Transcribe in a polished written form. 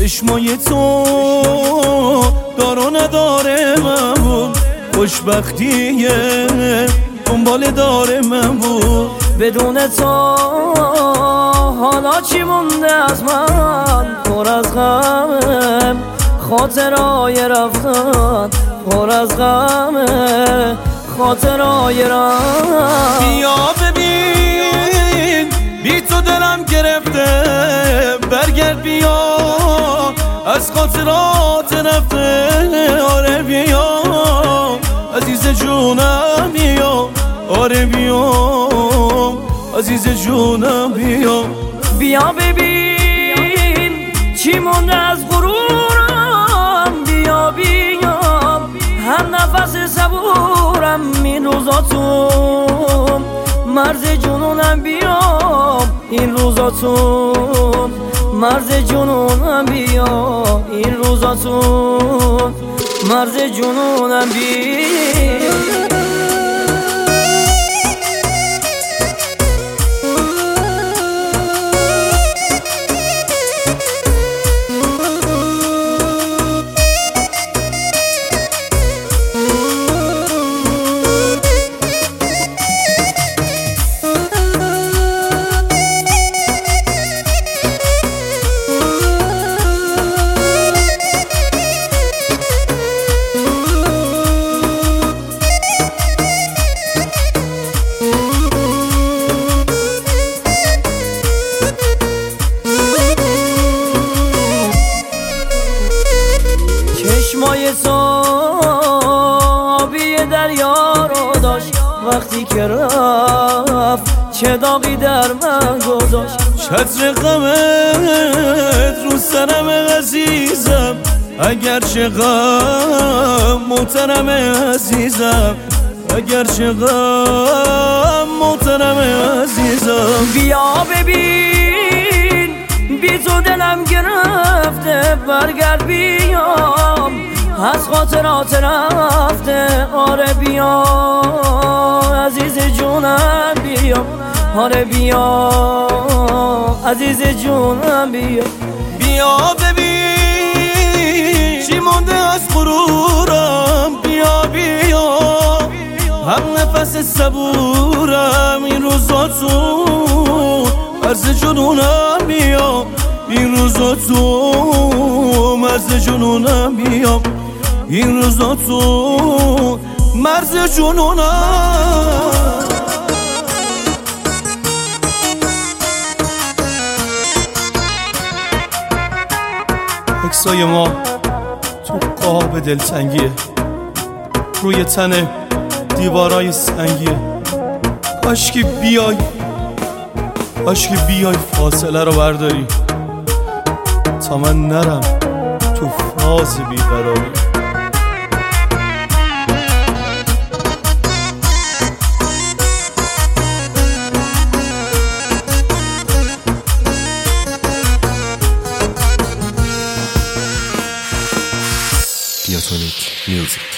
چشمای تو دار و نداره من بود، خوشبختیه دنبال داره من بود. بدون تو حالا چی مونده از من؟ پر از غمم خاطرای رفتن، پر از غمم خاطرای رفتن. بیا ببین بی تو دلم گرفته، برگرد بیا از خاطرات رفته. آره بیا عزیز جونم بیا، آره بیا عزیز جونم بیا. بیا ببین چی مونده از غرورم، بیا بیا هر نفس صبورم این روزاتون مرز جنونم. بیا این روزاتون مرز جنونم، بیا این روزاتون مرز جنونم. بیا چشمای تو آبی دریا رو داشت، وقتی که رفت چه داغی در من گذاشت. چتر غمت رو سرم عزیزم، اگر چه غم محترم عزیزم، اگر چه غم محترم عزیزم. بیا ببین بی تو دلم گرفته، برگرد بیام از خاطرات رفته. آره بیا عزیز جونم بیا، آره بیا عزیز جونم بیا. بیا ببین چی مونده از غرورم، بیا بیا هم نفس صبورم این روزاتون مرز جنونم. بیا این روزاتون مرز جنونم، بیا این روزاتون مرز جنونم. عکسای ما تو قاب دلتنگیه، روی تن دیوارای سنگیه. کاشکی بیای فاصله رو برداری تا من نرم تو فاز بیقراری. Diatonic Music.